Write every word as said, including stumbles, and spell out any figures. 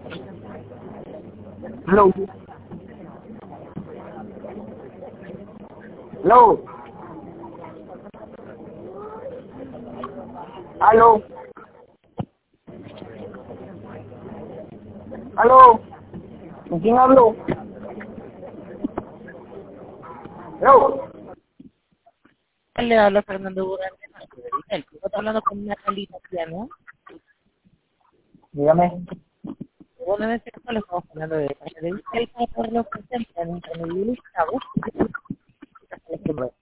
Hello. Hello. Aló. Aló. ¿Con quién hablo? Hello. Le habla Fernando Durán de Margarita. El club está hablando con una calita piano. Dígame. Bueno, en este caso le estamos hablando de parte de usted para poderle ofrecer en un canal